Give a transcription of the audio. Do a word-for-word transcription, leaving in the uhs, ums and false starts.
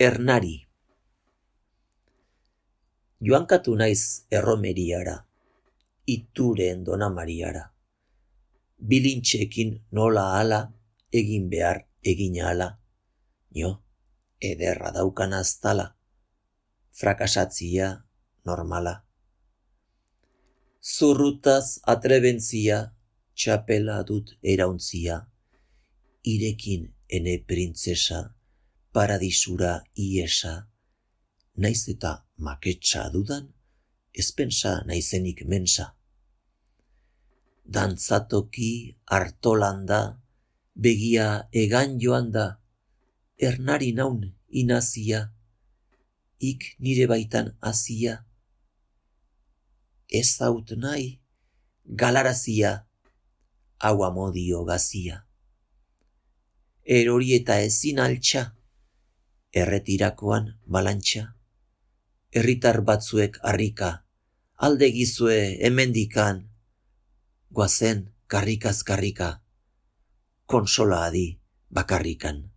Ernari. Joankatu naiz erromeriara, Ituren Dona Mariara. Bilintxekin nola ala, egin behar egin ala. Jo, ederra daukan aztala, frakasatzia normala. Zurrutaz atrebentzia, txapela dut erauntzia, irekin ene printzesa, paradisura iesa, naiz eta maketsa dudan, ezpensa naizenik mensa. Dantzatoki hartolanda, begia egan joan da, ernari naun inazia, ik nire baitan azia. Ez haut nahi, galarazia, hau amodio gazia. Erori eta ezin altxa, erretirakoan balantxa. Herritar batzuek harrika, alde gizue hemendikan, goazen karrikaz karrika, konsola adi bakarrikan.